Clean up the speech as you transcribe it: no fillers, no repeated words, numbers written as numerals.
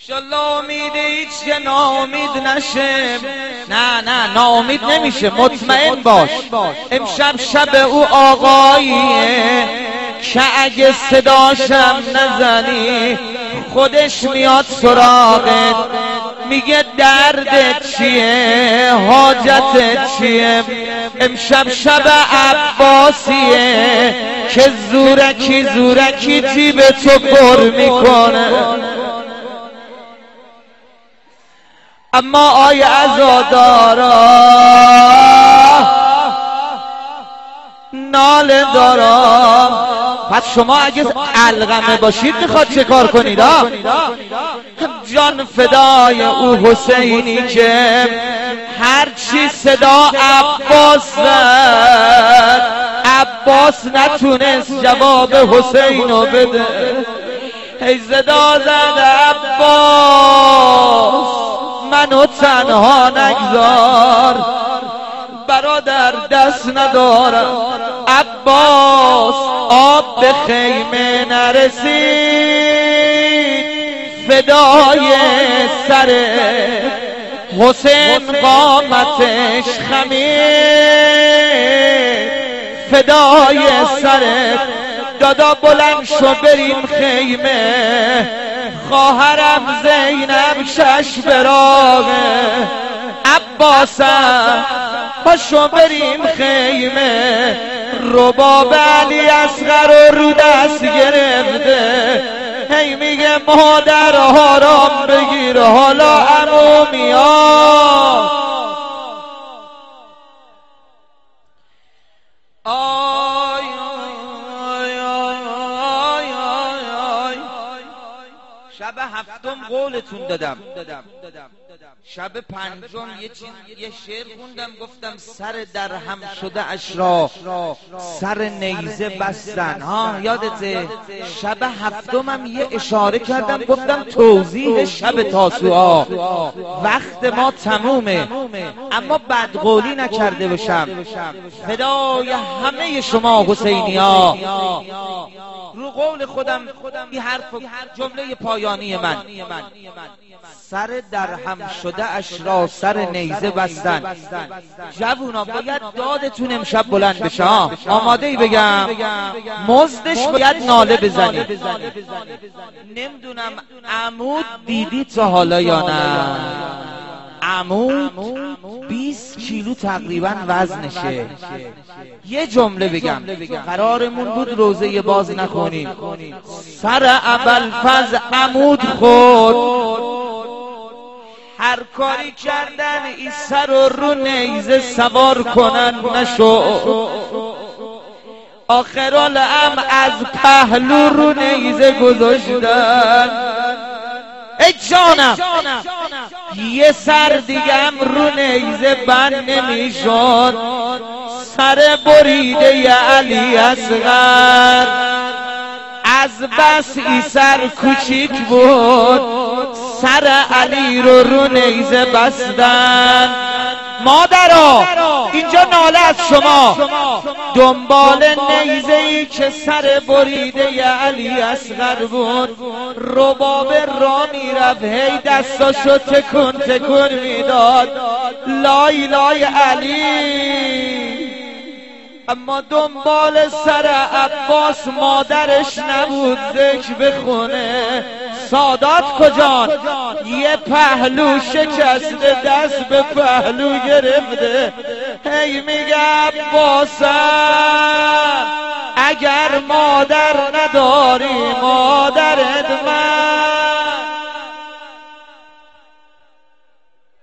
انشالله امید هیچ که ناامید نشه. نه ناامید نمیشه، مطمئن باش. امشب شب او آقاییه که اگه صداشم نزنی خودش میاد سراغت، میگه دردت چیه، حاجتت چیه. امشب شب عباسیه که زورکی جیب تو پر میکنه. اما آی عزادارا ناله دارم. پس شما اگه علقمه باشید میخواد چه کار کنید؟ جان فدای او حسینی که هرچی صدا عباس زد عباس نتونست جواب حسینو بده. هی صدا زد عباس منو تنها نگذار، برادر دست ندارم. عباس آب به خیمه نرسید، فدای سر حسین قامتش خمید، فدای سرت دادا بلند شو بریم خیمه، خواهرم زینب شش براغه. عباسم پاشو بریم خیمه، رباب علی اصغر رو دست گرفته، هی میگه مادر آرام بگیر حالا عمو میاد. شب هفتم قولتون دادم، شب پنجم یه شعر خوندم، گفتم سر در هم شده اش را سر نیزه بستن. یادته؟ شب هفتمم یه اشاره کردم، گفتم توضیح شب تاسوعا. وقت ما تمومه اما بدقولی نکرده باشم. فدای همه شما حسینی ها. رو قول خودم این حرف جمله پایانی من، سر در هم شده اش را سر نیزه بستن. جوونا باید دادتون امشب بلند بشه. آماده ای بگم؟ مزدش باید ناله بزنی. نمیدونم عمود دیدی تا حالا یا نه؟ عمود 20 کیلو تقریبا وزنشه. یه جمله بگم، قرارمون بود روزه باز نخونیم. سر ابوالفضل عمود خود هر کاری کردن این سر رو نیزه سوار کنن نشو. آخرالامر از پهلو رو نیزه گذاشتن. ای جانم یه سر دیگم رو نیزه بند نمیشد. سر بریده علی اصغر از بس ای سر کوچیک بود، سر علی رو نیزه بستن. مادرها اینجا ناله از شما، دنبال نیزه ای که سر بریده علی اصغر بود، رباب را میرفت، هی دستاشو تکون میداد، لای لای علی. اما دنبال سر عباس مادرش نبود ذکر بخونه. سادات کجان؟ یه پهلو شکسته، دست به پهلو گرفته، هی میگه عباسم اگر مادر نداری مادرت من